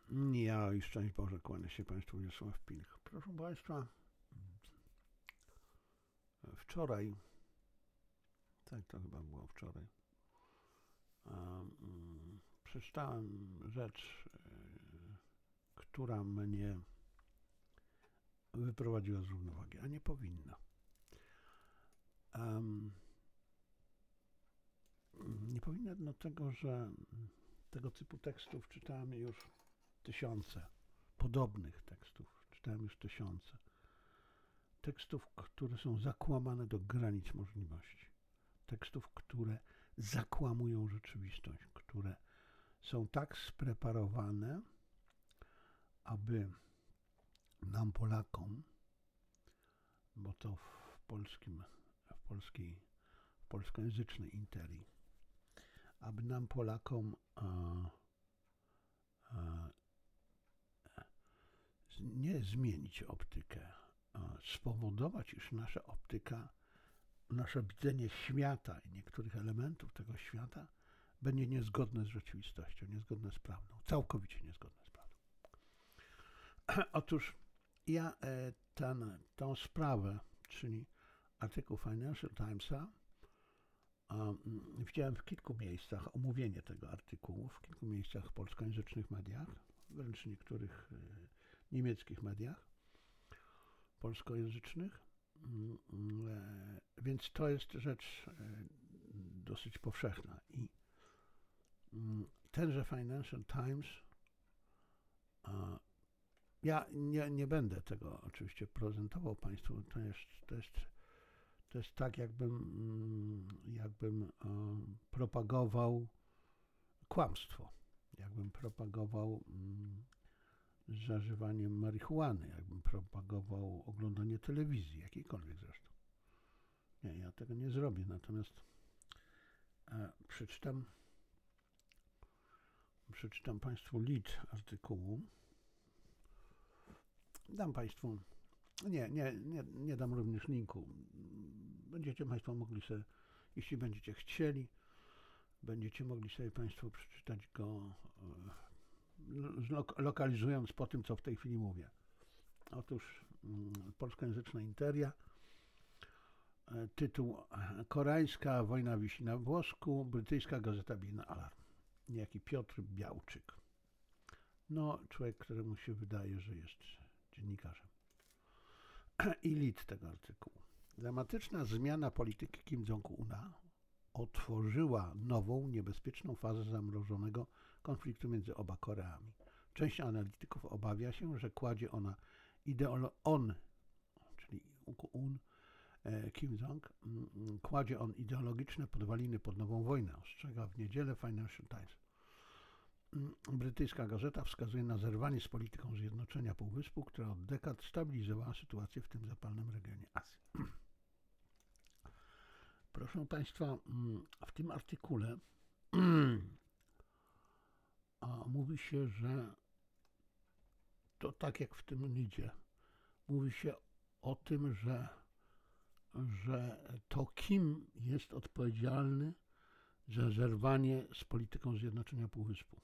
Ja i szczęść Boże, kłanię się Państwu, Wiesław Pilch. Proszę Państwa, wczoraj, tak to chyba było wczoraj, przeczytałem rzecz, która mnie wyprowadziła z równowagi, a nie powinna. Nie powinna dlatego, że tego typu tekstów czytałem już tysiące, podobnych tekstów czytałem już tysiące. Tekstów, które są zakłamane do granic możliwości. Tekstów, które zakłamują rzeczywistość, które są tak spreparowane, aby nam Polakom, bo to w polskojęzycznej interii, aby nam Polakom nie zmienić optykę, spowodować, iż nasza optyka, nasze widzenie świata i niektórych elementów tego świata będzie niezgodne z rzeczywistością, niezgodne z prawdą, całkowicie niezgodne z prawdą. Otóż ja tą sprawę, czyli artykuł Financial Timesa, widziałem w kilku miejscach, omówienie tego artykułu, w kilku miejscach w polskojęzycznych mediach, wręcz niektórych niemieckich mediach polskojęzycznych, więc to jest rzecz dosyć powszechna. I tenże Financial Times, ja nie będę tego oczywiście prezentował Państwu, to jest tak, jakbym propagował kłamstwo, jakbym propagował zażywanie marihuany, jakbym propagował oglądanie telewizji, jakiejkolwiek zresztą. Nie, ja tego nie zrobię, natomiast przeczytam Państwu lead artykułu. Dam Państwu, nie dam również linku. Będziecie Państwo mogli sobie, jeśli będziecie chcieli, będziecie mogli sobie Państwo przeczytać go, lokalizując po tym, co w tej chwili mówię. Otóż polskojęzyczna interia, tytuł Koreańska wojna wisi na włosku, brytyjska gazeta bije alarm. Niejaki Piotr Białczyk. No, człowiek, któremu się wydaje, że jest dziennikarzem. I lead tego artykułu. Dramatyczna zmiana polityki Kim Jong-una otworzyła nową, niebezpieczną fazę zamrożonego konfliktu między oba Koreami. Część analityków obawia się, że kładzie ona Kim Jong, kładzie on ideologiczne podwaliny pod nową wojnę, ostrzega w niedzielę Financial Times. Brytyjska gazeta wskazuje na zerwanie z polityką zjednoczenia Półwyspu, która od dekad stabilizowała sytuację w tym zapalnym regionie Azji. Proszę Państwa, w tym artykule mówi się, że to tak jak w tym lidzie, mówi się o tym, że to Kim jest odpowiedzialny za zerwanie z polityką zjednoczenia Półwyspu.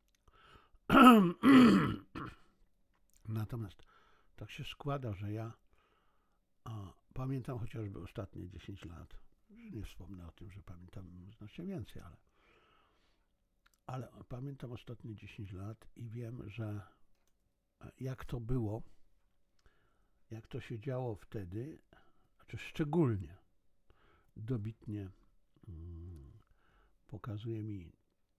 Natomiast tak się składa, że ja pamiętam chociażby ostatnie 10 lat, nie wspomnę o tym, że pamiętam znacznie więcej, ale pamiętam ostatnie 10 lat i wiem, że jak to było, jak to się działo wtedy, znaczy szczególnie dobitnie pokazuje mi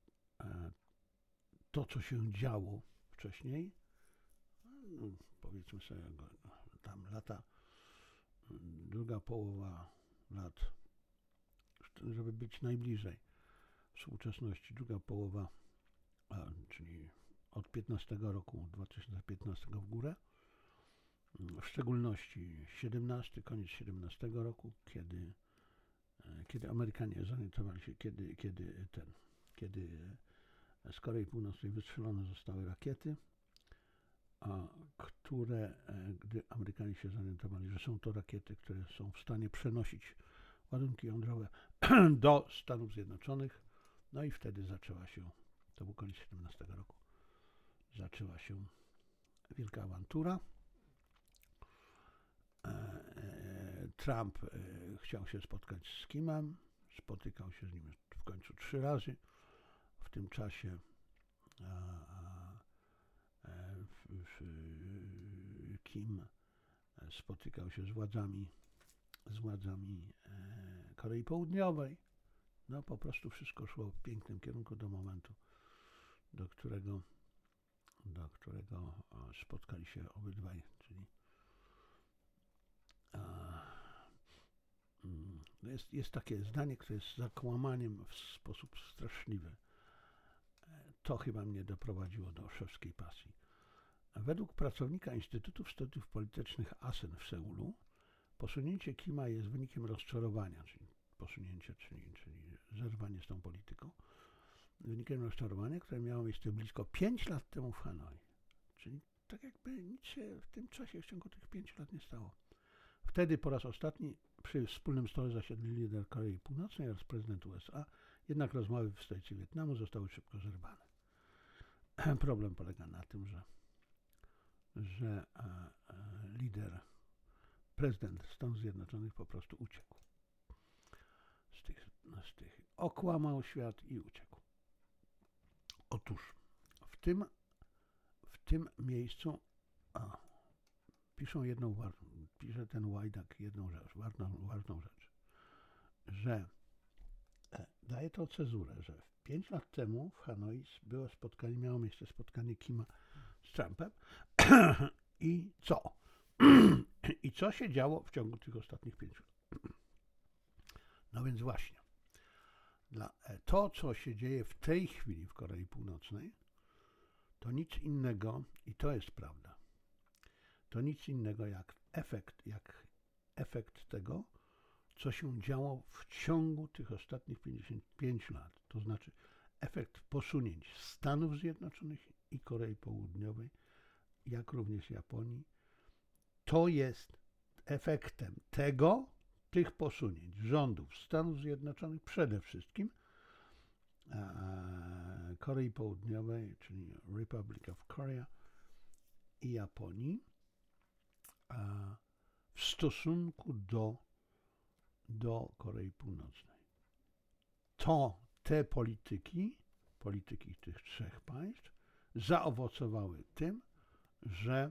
to, co się działo wcześniej, no, powiedzmy sobie tam lata, druga połowa lat, żeby być najbliżej współczesności, druga połowa, czyli od 15 roku, 2015 w górę, w szczególności 17, koniec 17 roku, kiedy Amerykanie zorientowali się, kiedy z Korei Północnej wystrzelone zostały rakiety, gdy Amerykanie się zorientowali, że są to rakiety, które są w stanie przenosić ładunki jądrowe do Stanów Zjednoczonych, no i wtedy zaczęła się, to był koniec 17 roku, zaczęła się wielka awantura. Trump chciał się spotkać z Kimem, spotykał się z nim w końcu 3 razy. W tym czasie Kim spotykał się z władzami Korei Południowej. No po prostu wszystko szło w pięknym kierunku do momentu, do którego spotkali się obydwaj, czyli jest takie zdanie, które jest zakłamaniem w sposób straszliwy. To chyba mnie doprowadziło do szewskiej pasji. Według pracownika Instytutu Studiów Politycznych ASEN w Seulu posunięcie Kima jest wynikiem rozczarowania, czyli zerwanie z tą polityką, wynikiem rozczarowania, które miało miejsce blisko 5 lat temu w Hanoi. Czyli tak jakby nic się w tym czasie, w ciągu tych 5 lat nie stało. Wtedy po raz ostatni przy wspólnym stole zasiedli lider Korei Północnej oraz prezydent USA, jednak rozmowy w stolicy Wietnamu zostały szybko zerwane. Problem polega na tym, że prezydent Stanów Zjednoczonych po prostu uciekł. Z tych okłamał świat i uciekł. Otóż w tym miejscu pisze ten Łajdak jedną rzecz, ważną rzecz, że daje to cezurę, że 5 lat temu w Hanoi miało miejsce spotkanie Kima z Trumpem i co? I co się działo w ciągu tych ostatnich 5 lat? No więc właśnie, to co się dzieje w tej chwili w Korei Północnej, to nic innego, i to jest prawda, to nic innego jak efekt tego, co się działo w ciągu tych ostatnich 55 lat. To znaczy efekt posunięć Stanów Zjednoczonych i Korei Południowej, jak również Japonii. To jest efektem tych posunięć rządów Stanów Zjednoczonych, przede wszystkim Korei Południowej, czyli Republic of Korea i Japonii, w stosunku do Korei Północnej. Te polityki tych 3 państw zaowocowały tym, że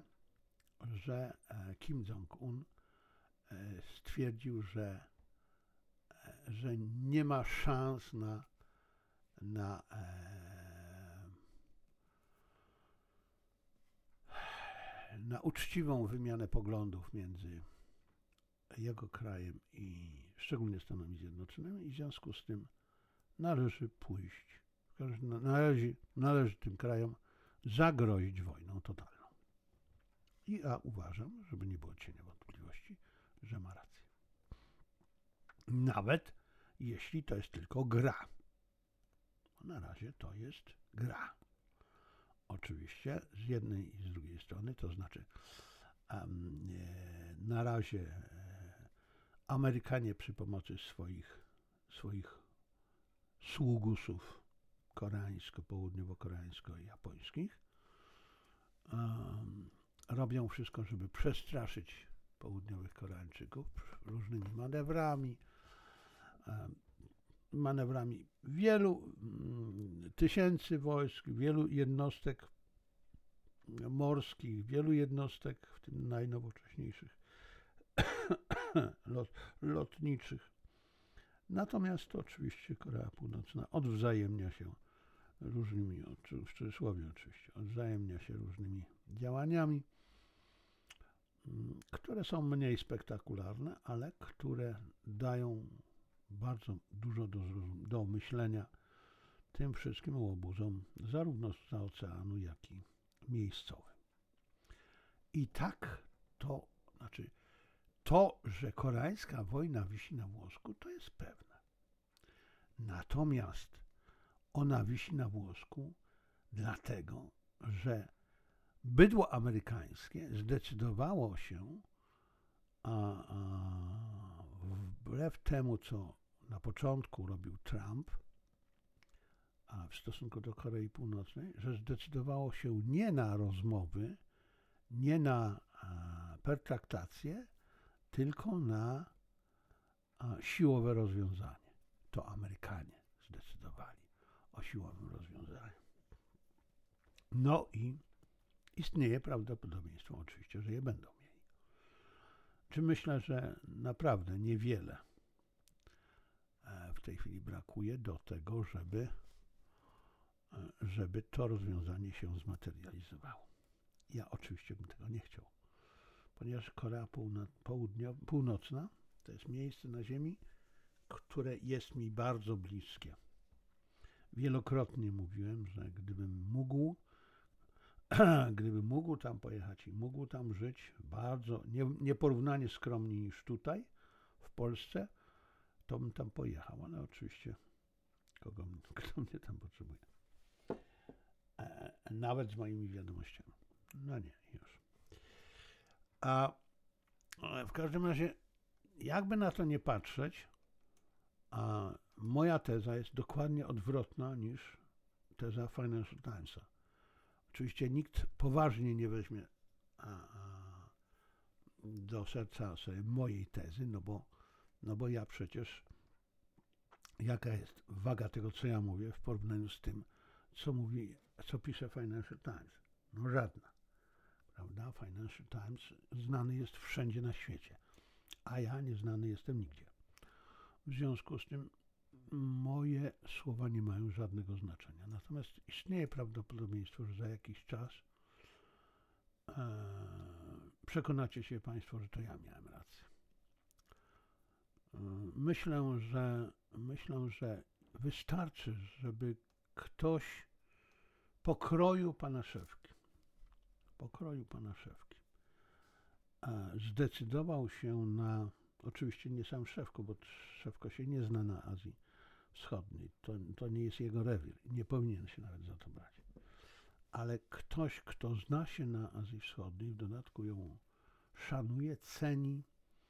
Kim Jong-un stwierdził, że nie ma szans na uczciwą wymianę poglądów między jego krajem i szczególnie Stanami Zjednoczonymi, i w związku z tym należy należy tym krajom zagrozić wojną totalną. I ja uważam, żeby nie było cienia wątpliwości, że ma rację. Nawet jeśli to jest tylko gra. Na razie to jest gra. Oczywiście z jednej i z drugiej strony, to znaczy na razie Amerykanie przy pomocy swoich sługusów południowo-koreańsko-japońskich robią wszystko, żeby przestraszyć południowych Koreańczyków różnymi manewrami wielu tysięcy wojsk, wielu jednostek morskich, wielu jednostek, w tym najnowocześniejszych lotniczych. Natomiast to oczywiście Korea Północna odwzajemnia się różnymi, w cudzysłowie oczywiście, odwzajemnia się różnymi działaniami, które są mniej spektakularne, ale które dają bardzo dużo do myślenia tym wszystkim łobuzom, zarówno z oceanu, jak i miejscowym. I tak to, że koreańska wojna wisi na włosku, to jest pewne. Natomiast ona wisi na włosku dlatego, że bydło amerykańskie zdecydowało się, wbrew temu, co na początku robił Trump, w stosunku do Korei Północnej, że zdecydowało się nie na rozmowy, nie na pertraktacje, tylko na siłowe rozwiązanie. To Amerykanie zdecydowali o siłowym rozwiązaniu. No i istnieje prawdopodobieństwo oczywiście, że je będą mieli. Czy myślę, że naprawdę niewiele w tej chwili brakuje do tego, żeby to rozwiązanie się zmaterializowało. Ja oczywiście bym tego nie chciał, ponieważ Korea Północna to jest miejsce na ziemi, które jest mi bardzo bliskie. Wielokrotnie mówiłem, że gdybym mógł tam pojechać i mógł tam żyć bardzo, nieporównanie skromniej niż tutaj w Polsce, to bym tam pojechał, ale oczywiście kto mnie tam potrzebuje. Nawet z moimi wiadomościami. No nie, już. A w każdym razie, jakby na to nie patrzeć, moja teza jest dokładnie odwrotna niż teza Financial Timesa. Oczywiście nikt poważnie nie weźmie do serca sobie mojej tezy, no bo ja przecież, jaka jest waga tego, co ja mówię w porównaniu z tym, co pisze Financial Times? No żadna. Prawda? Financial Times znany jest wszędzie na świecie, a ja nieznany jestem nigdzie. W związku z tym moje słowa nie mają żadnego znaczenia. Natomiast istnieje prawdopodobieństwo, że za jakiś czas przekonacie się Państwo, że to ja miałem rację. Myślę, że wystarczy, żeby ktoś pokroju pana Szewki zdecydował się na, oczywiście nie sam Szewko, bo Szewko się nie zna na Azji Wschodniej, to nie jest jego rewir, nie powinien się nawet za to brać. Ale ktoś, kto zna się na Azji Wschodniej, w dodatku ją szanuje, ceni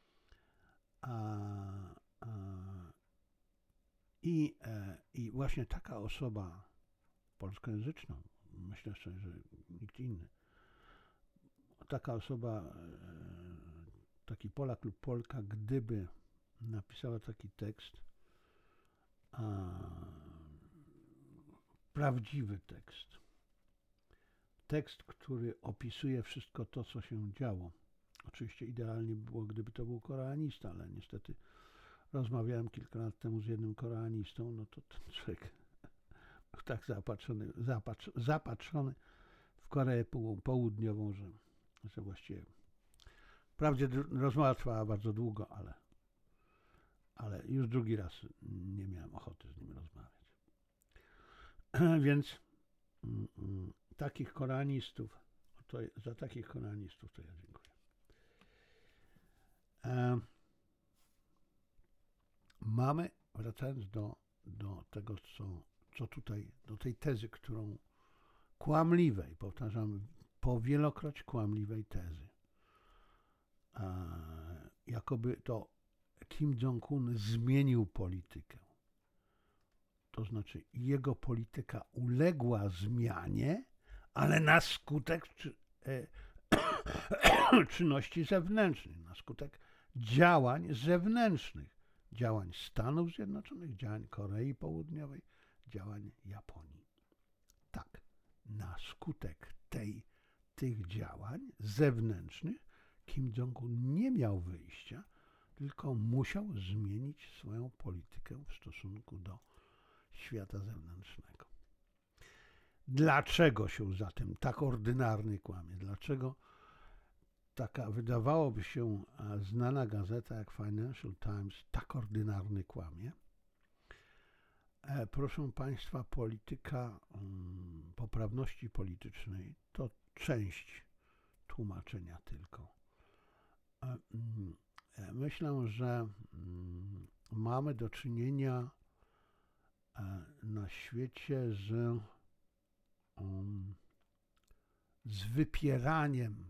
i właśnie taka osoba polskojęzyczna, myślę sobie, że nikt inny, taka osoba, taki Polak lub Polka, gdyby napisała taki tekst, prawdziwy tekst, który opisuje wszystko to, co się działo. Oczywiście idealnie by było, gdyby to był koreanista, ale niestety rozmawiałem kilka lat temu z jednym koreanistą, no to ten człowiek był tak zapatrzony w Koreę Południową, że właściwie wprawdzie rozmowa trwała bardzo długo, ale już drugi raz nie miałem ochoty z nim rozmawiać. Więc takich koreanistów, za takich koreanistów to ja dziękuję. Mamy, wracając do tego, co tutaj, do tej tezy, którą kłamliwej, powtarzam, powielokroć kłamliwej tezy, jakoby to Kim Jong-un zmienił politykę. To znaczy jego polityka uległa zmianie, ale na skutek czynności zewnętrznych, na skutek działań zewnętrznych, działań Stanów Zjednoczonych, działań Korei Południowej, działań Japonii. Tak, na skutek tych działań zewnętrznych Kim Jong-un nie miał wyjścia, tylko musiał zmienić swoją politykę w stosunku do świata zewnętrznego. Dlaczego się zatem tak ordynarnie kłamie? Dlaczego taka, wydawałoby się, znana gazeta jak Financial Times tak ordynarnie kłamie? Proszę Państwa, polityka poprawności politycznej to część tłumaczenia tylko. Myślę, że mamy do czynienia na świecie z wypieraniem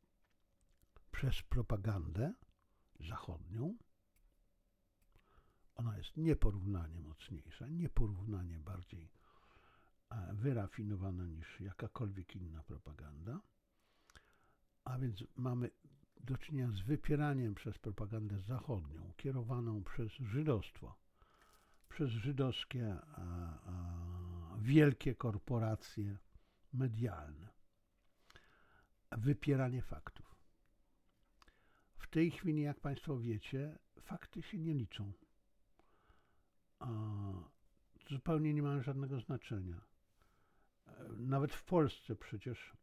przez propagandę zachodnią ona jest nieporównanie mocniejsza, nieporównanie bardziej wyrafinowana niż jakakolwiek inna propaganda. A więc mamy do czynienia z wypieraniem przez propagandę zachodnią, kierowaną przez żydostwo, przez żydowskie wielkie korporacje medialne. Wypieranie faktów. W tej chwili, jak Państwo wiecie, fakty się nie liczą. Zupełnie nie mają żadnego znaczenia. Nawet w Polsce przecież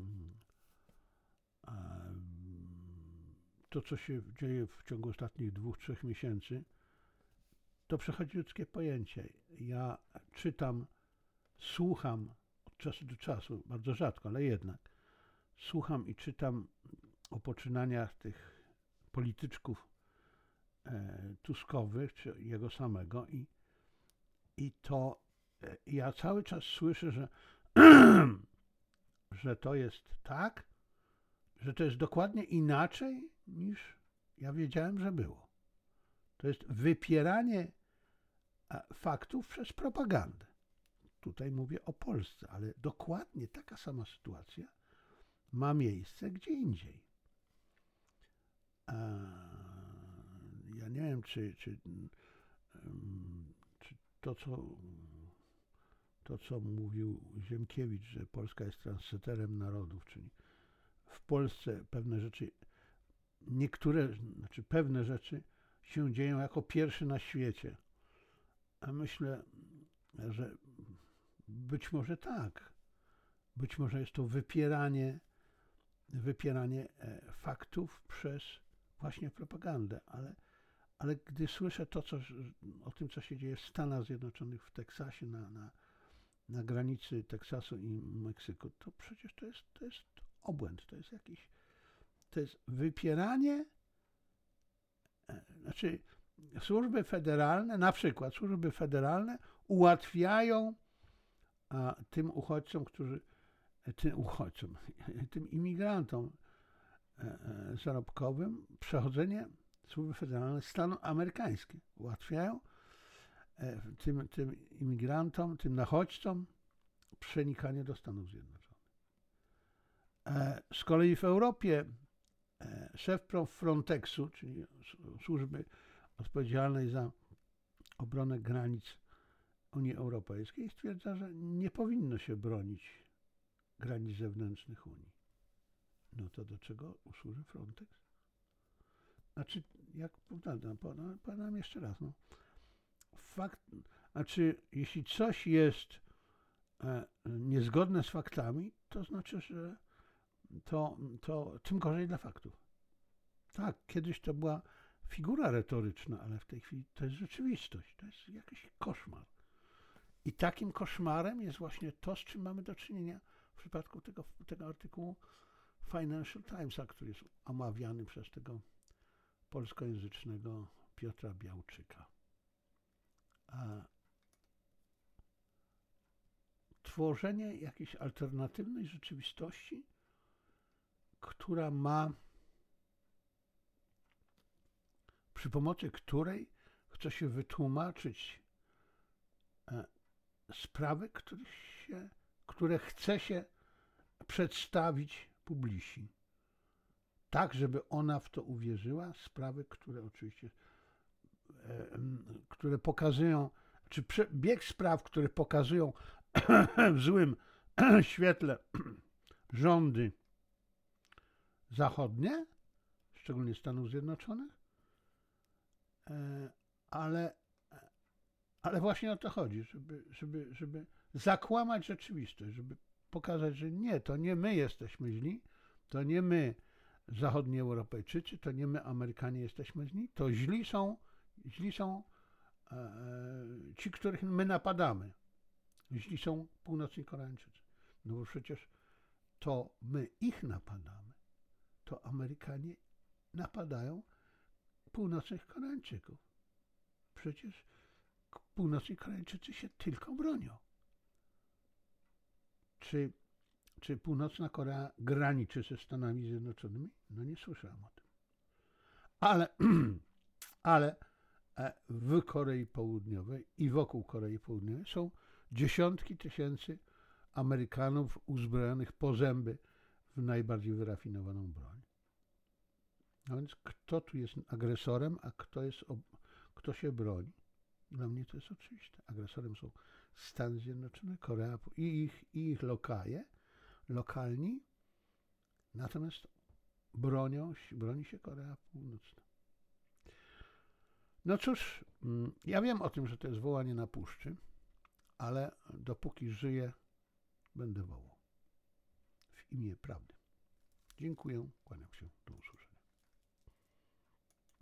to, co się dzieje w ciągu ostatnich 2-3 miesięcy, to przechodzi ludzkie pojęcie. Ja czytam, słucham od czasu do czasu, bardzo rzadko, ale jednak, słucham i czytam o poczynaniach tych polityczków tuskowych, czy jego samego i to ja cały czas słyszę, że, że to jest tak, że to jest dokładnie inaczej niż ja wiedziałem, że było. To jest wypieranie faktów przez propagandę. Tutaj mówię o Polsce, ale dokładnie taka sama sytuacja ma miejsce gdzie indziej. Ja nie wiem, czy to, co mówił Ziemkiewicz, że Polska jest transyterem narodów, czyli w Polsce pewne rzeczy, pewne rzeczy się dzieją jako pierwsze na świecie. A myślę, że być może tak. Być może jest to wypieranie faktów przez właśnie propagandę, ale gdy słyszę o tym, co się dzieje w Stanach Zjednoczonych, w Teksasie, na granicy Teksasu i Meksyku, to przecież to jest obłęd, to jest wypieranie, służby federalne, na przykład służby federalne ułatwiają tym imigrantom zarobkowym przechodzenie służby federalne Stanu amerykańskie. Ułatwiają tym imigrantom, tym nachodźcom przenikanie do Stanów Zjednoczonych. Z kolei w Europie szef Frontexu, czyli służby odpowiedzialnej za obronę granic Unii Europejskiej, stwierdza, że nie powinno się bronić granic zewnętrznych Unii. No to do czego służy Frontex? Jak powiem jeszcze raz, jeśli coś jest niezgodne z faktami, to znaczy, że to tym gorzej dla faktów. Tak, kiedyś to była figura retoryczna, ale w tej chwili to jest rzeczywistość, to jest jakiś koszmar. I takim koszmarem jest właśnie to, z czym mamy do czynienia w przypadku tego artykułu Financial Timesa, który jest omawiany przez tego polskojęzycznego Piotra Białczyka. Tworzenie jakiejś alternatywnej rzeczywistości, przy pomocy której chce się wytłumaczyć sprawy, które chce się przedstawić publicznie. Tak, żeby ona w to uwierzyła, sprawy, które oczywiście które pokazują, czy bieg spraw, które pokazują w złym świetle rządy zachodnie, szczególnie Stanów Zjednoczonych, ale właśnie o to chodzi, żeby zakłamać rzeczywistość, żeby pokazać, że nie, to nie my jesteśmy źli, to nie my zachodni Europejczycy, to nie my Amerykanie jesteśmy źli, to źli są ci, których my napadamy. Źli są północni Koreańczycy. No bo przecież to my ich napadamy. To Amerykanie napadają północnych Koreańczyków. Przecież północni Koreańczycy się tylko bronią. Czy północna Korea graniczy ze Stanami Zjednoczonymi? No nie słyszałem o tym. Ale w Korei Południowej i wokół Korei Południowej są dziesiątki tysięcy Amerykanów uzbrojonych po zęby w najbardziej wyrafinowaną broń. No więc kto tu jest agresorem, a kto się broni? Dla mnie to jest oczywiste. Agresorem są Stany Zjednoczone, Korea i ich lokalni, natomiast broni się Korea Północna. No cóż, ja wiem o tym, że to jest wołanie na puszczy, ale dopóki żyję, będę wołał w imię prawdy. Dziękuję, kłaniam się, do usłyszenia.